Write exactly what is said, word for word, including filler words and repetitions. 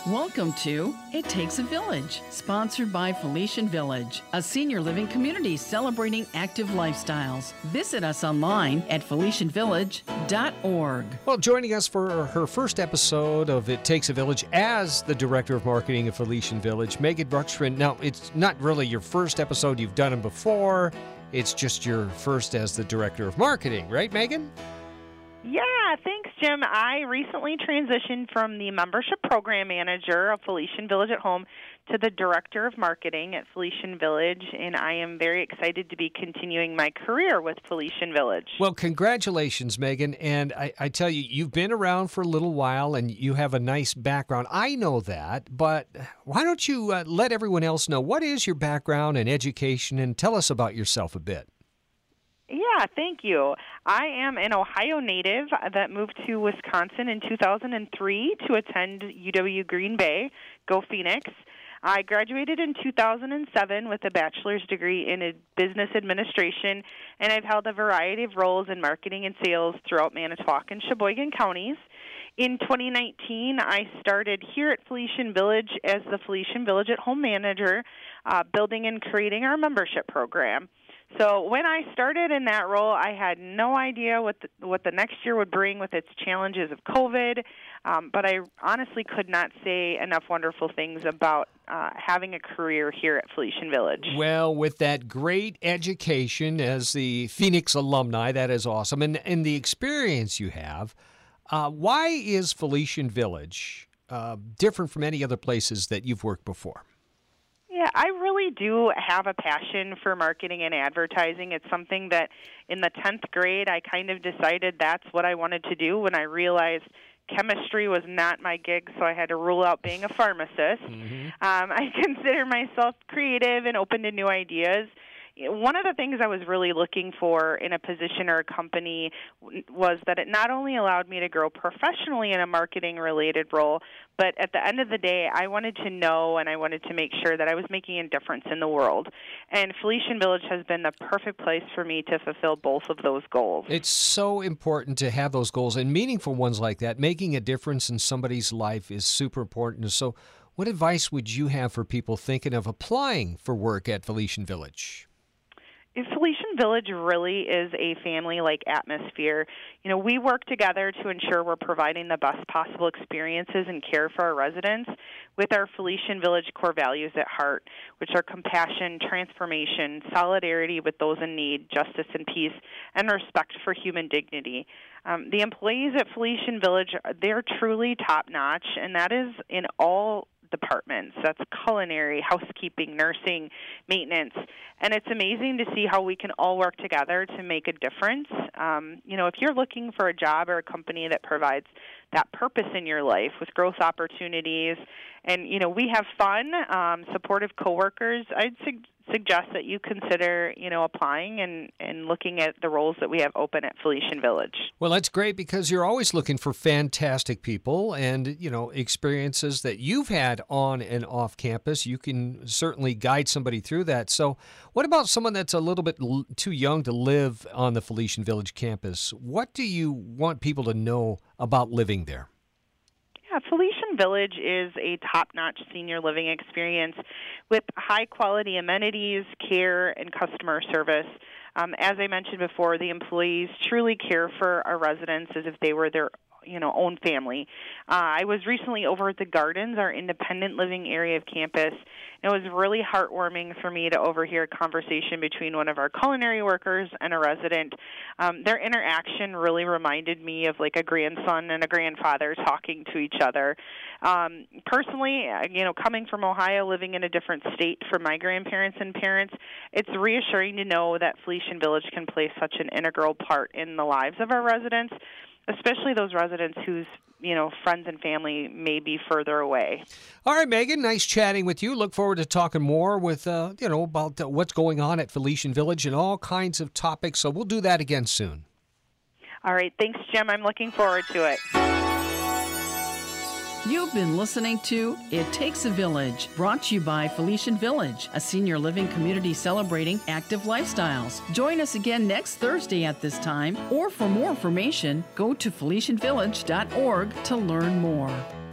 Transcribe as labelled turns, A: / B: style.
A: Welcome to It Takes a Village, sponsored by Felician Village, a senior living community celebrating active lifestyles. Visit us online at felician village dot org.
B: Well, joining us for her first episode of It Takes a Village as the Director of Marketing of Felician Village, Megan Bruckstrand. Now, it's not really your first episode. You've done them before. It's just your first as the Director of Marketing, right, Megan?
C: Yeah, thanks, Jim. I recently transitioned from the Membership Program Manager of Felician Village at Home to the Director of Marketing at Felician Village, and I am very excited to be continuing my career with Felician Village.
B: Well, congratulations, Megan. And I, I tell you, you've been around for a little while, and you have a nice background. I know that, but why don't you uh, let everyone else know, what is your background and education, and tell us about yourself a bit.
C: Yeah, thank you. I am an Ohio native that moved to Wisconsin in two thousand three to attend U W Green Bay. Go Phoenix. I graduated in two thousand seven with a bachelor's degree in business administration, and I've held a variety of roles in marketing and sales throughout Manitowoc and Sheboygan counties. In twenty nineteen, I started here at Felician Village as the Felician Village at Home Manager, uh, building and creating our membership program. So when I started in that role, I had no idea what the, what the next year would bring with its challenges of COVID, um, but I honestly could not say enough wonderful things about uh, having a career here at Felician Village.
B: Well, with that great education as the Phoenix alumni, that is awesome, and, and the experience you have, uh, why is Felician Village uh, different from any other places that you've worked before?
C: Yeah, I really do have a passion for marketing and advertising. It's something that in the tenth grade I kind of decided that's what I wanted to do when I realized chemistry was not my gig, so I had to rule out being a pharmacist. Mm-hmm. Um, I consider myself creative and open to new ideas. One of the things I was really looking for in a position or a company was that it not only allowed me to grow professionally in a marketing-related role, but at the end of the day, I wanted to know and I wanted to make sure that I was making a difference in the world. And Felician Village has been the perfect place for me to fulfill both of those goals.
B: It's so important to have those goals and meaningful ones like that. Making a difference in somebody's life is super important. So what advice would you have for people thinking of applying for work at Felician Village?
C: Felician Village really is a family-like atmosphere. You know, we work together to ensure we're providing the best possible experiences and care for our residents with our Felician Village core values at heart, which are compassion, transformation, solidarity with those in need, justice and peace, and respect for human dignity. Um, the employees at Felician Village, they're truly top-notch, and that is in all departments. That's culinary, housekeeping, nursing, maintenance. And it's amazing to see how we can all work together to make a difference. Um, you know, if you're looking for a job or a company that provides that purpose in your life with growth opportunities, and, you know, we have fun, um, supportive coworkers, I'd su- suggest that you consider, you know, applying and, and looking at the roles that we have open at Felician Village.
B: Well, that's great because you're always looking for fantastic people and, you know, experiences that you've had on and off campus. You can certainly guide somebody through that. So what about someone that's a little bit l- too young to live on the Felician Village campus? What do you want people to know about living there?
C: Yeah, Felician Village is a top-notch senior living experience with high-quality amenities, care, and customer service. Um, as I mentioned before, the employees truly care for our residents as if they were their you know, own family. Uh, I was recently over at the Gardens, our independent living area of campus. It was really heartwarming for me to overhear a conversation between one of our culinary workers and a resident. Um, their interaction really reminded me of like a grandson and a grandfather talking to each other. Um, personally, you know, coming from Ohio, living in a different state from my grandparents and parents, it's reassuring to know that Felician Village can play such an integral part in the lives of our residents, especially those residents whose, you know, friends and family may be further away.
B: All right, Megan, nice chatting with you. Look forward to talking more with, uh, you know, about uh, what's going on at Felician Village and all kinds of topics. So we'll do that again soon.
C: All right. Thanks, Jim. I'm looking forward to it.
A: You've been listening to It Takes a Village, brought to you by Felician Village, a senior living community celebrating active lifestyles. Join us again next Thursday at this time, or for more information, go to felician village dot org to learn more.